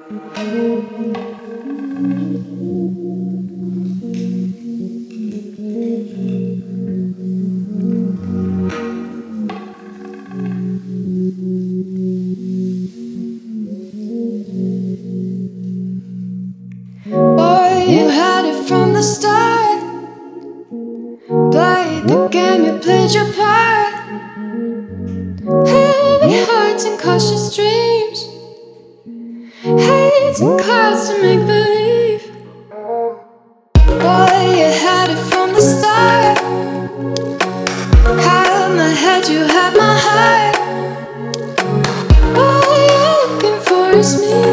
Boy, you had it from the start. Played the game, you played your part. Heavy hearts and cautious dreams, hates and clouds to make believe. Boy, you had it from the start. Had my head, you had my heart. All you're looking for is me.